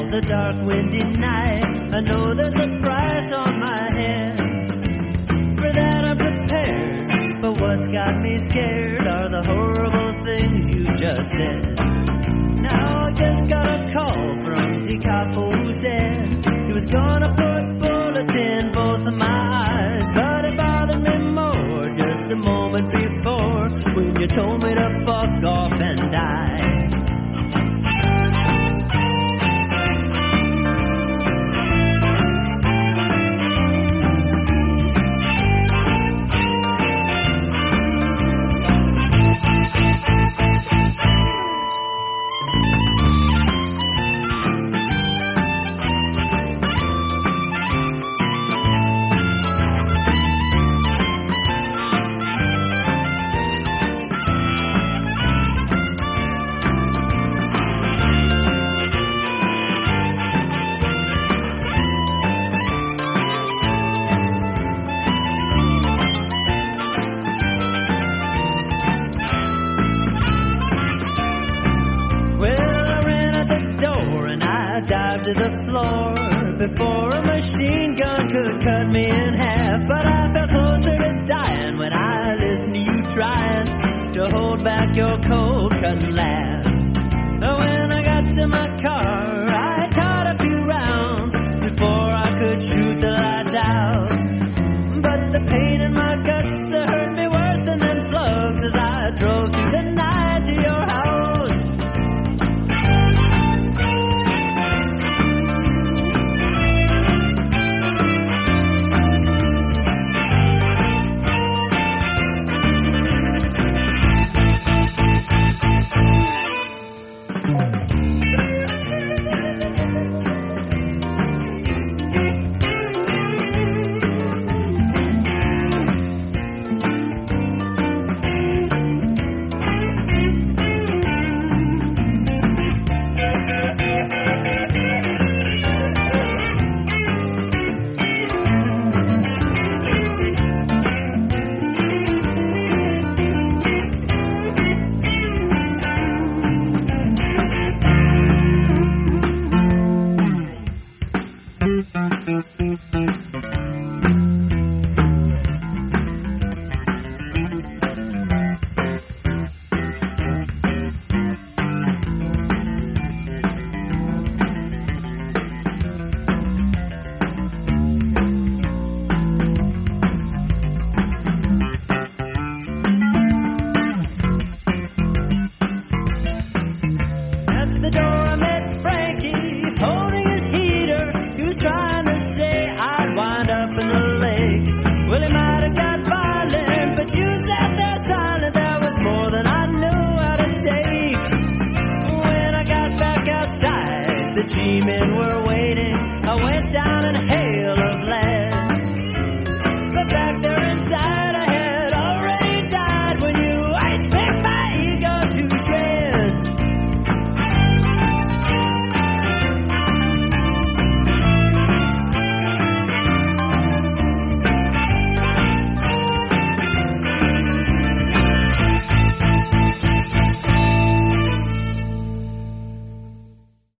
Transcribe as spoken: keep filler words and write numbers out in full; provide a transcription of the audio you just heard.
falls a dark windy night, I know there's a price on my head. For that I'm prepared, but what's got me scared are the horrible things you just said. Now I just got a call from De Capo who said he was gonna put bullets in both of my eyes, but it bothered me more just a moment before when you told me to fuck off and die. To the floor before a machine gun could cut me in half, but I felt closer to dying when I listened to you trying to hold back your cold cutting laugh. When I got to my car, I caught a few rounds before I could shoot the lights out, but the pain in my guts hurt me worse than them slugs as I drove through the night to your house. The G-men were